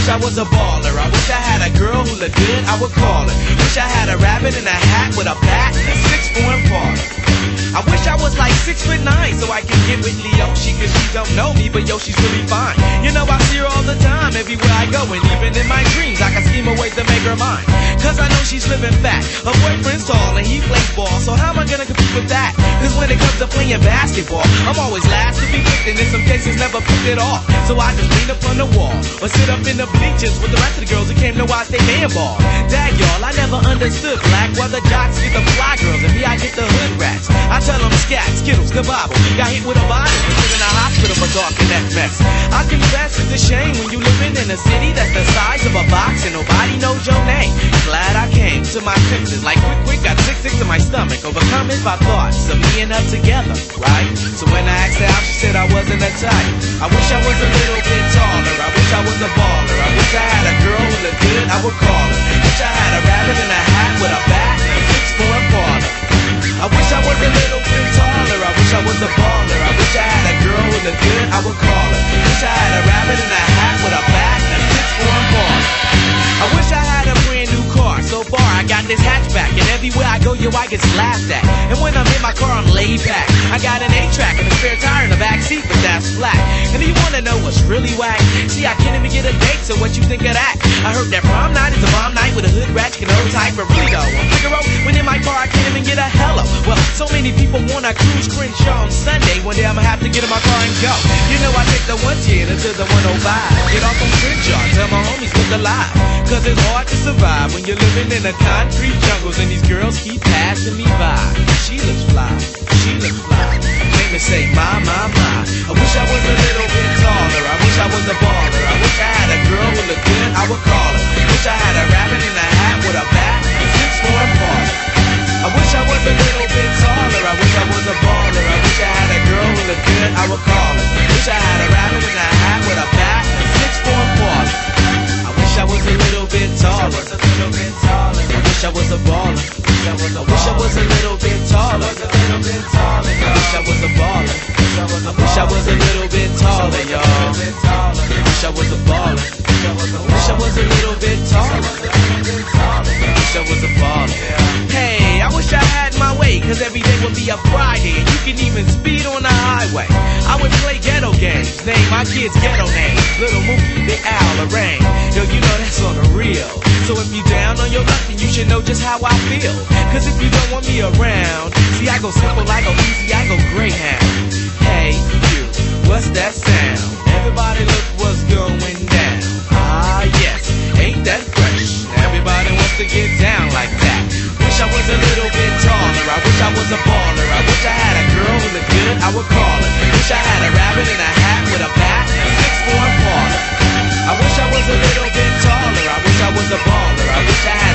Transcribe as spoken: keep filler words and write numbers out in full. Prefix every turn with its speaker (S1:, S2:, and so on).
S1: I was a baller. I wish I had a girl who looked good, I would call her. Wish I had a rabbit in a hat with a bat and a six-form father. I wish I was like six foot nine so I can get with Leoshi, cause she don't know me, but yo, she's really fine. You know I see her all the time, everywhere I go, and even in my dreams I can scheme a way to make her mine. Cause I know she's living fat, her boyfriend's tall and he plays ball, so how am I gonna compete with that? Cause when it comes to playing basketball, I'm always last to be picked, and in some cases never picked it off. So I just lean up on the wall, or sit up in the bleachers with the rest of the girls who came to watch they man ball. Dag y'all, I never understood black, why the jocks get the fly girls and me I get the hood rats. I tell them scat, skittles, kabobble, got hit with a bottle, put in a hospital for talking that mess. I confess it's a shame when you living in a city that's the size of a box and nobody knows your name. Glad I came to my senses, like quick quick, got sick sick to my stomach, overcome it by thoughts of me and her together, right? So when I asked her out, she said I wasn't a type. I wish I was a little bit taller, I wish I was a baller, I wish I had a girl who looked good, I would call her. Wish I had a rabbit in a hat with a bat and a six-form father. I wish I was a little bit taller, I wish I was a baller, I wish I had a girl who looked good, I would call her. Wish I had a rabbit in a hat with a bat and a six-form father. I wish I had a brand new car, so far I got this hatchback, and everywhere I go, yo, I get laughed at. And when I'm in my car, I'm laid back. I got an eight-track and a spare tire in the back seat, but that's flat. And do you wanna know what's really whack? See, I can't even get a date, so what you think of that? I heard that prom night is a bomb night with a hood rat, you can hold tight, but really though, on Figaro, when in my car, I can't even get a hello. Well, so many people wanna cruise Crenshaw on Sunday, one day I'ma have to get in my car and go. You know I take the one ten until the one oh five, get off on Crenshaw, tell my homies look alive. Cause it's hard to survive when you're living in the concrete jungles and these girls keep passing me by. She looks fly, she looks fly, make me say my, my, my. I wish I was a little bit taller, I wish I was a baller, I wish I had a girl who looked good, I would call her. Wish I had a rabbit in a hat with a bat and a six-form father. I wish I was a little bit taller, I wish I was a baller, I wish I had a girl who looked good, I would call her. Wish I had a rabbit in a hat with a bat and a six-form father. I wish I was a little bit taller, I wish I was a baller, I wish I was a little bit taller, I wish I was a baller, I wish I was a little bit taller, y'all. I wish I was a baller, I wish I was a little bit taller, I wish I was a baller. Hey, I wish I had my way, cause every day would be a Friday, and you can even speed on the highway. I would play ghetto games, name my kids ghetto names, Little Mookie, Big Al, Lorraine. Yo, you know that's on the real. So if you down on your luck, then you should know just how I feel. Cause if you don't want me around, see I go simple, I go easy, I go Greyhound. Hey, you, what's that sound? Everybody look what's going down. Ah, yes, ain't that fresh? Everybody wants to get down like that. Wish I was a little bit taller, I wish I was a baller, I wish I had a girl who looked good, I would call her. Wish I had a rabbit in a hat with a bat and a six-form father. I wish I was a little bit taller, I wish I was a baller, I wish I had